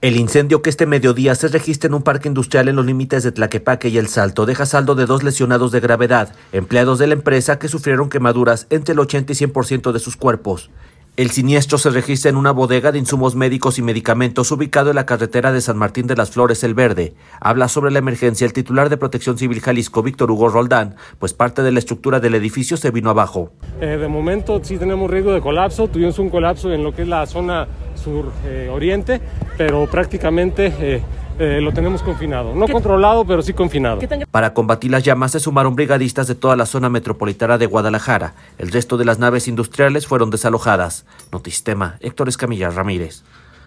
El incendio que este mediodía se registra en un parque industrial en los límites de Tlaquepaque y El Salto deja saldo de 2 lesionados de gravedad, empleados de la empresa que sufrieron quemaduras entre el 80 y 100% de sus cuerpos. El siniestro se registra en una bodega de insumos médicos y medicamentos ubicado en la carretera de San Martín de las Flores, El Verde. Habla sobre la emergencia el titular de Protección Civil Jalisco, Víctor Hugo Roldán, pues parte de la estructura del edificio se vino abajo. De momento sí tenemos riesgo de colapso, tuvimos un colapso en lo que es la zona sur-oriente, pero prácticamente lo tenemos confinado. No controlado, pero sí confinado. Para combatir las llamas se sumaron brigadistas de toda la zona metropolitana de Guadalajara. El resto de las naves industriales fueron desalojadas. Notistema, Héctor Escamilla Ramírez.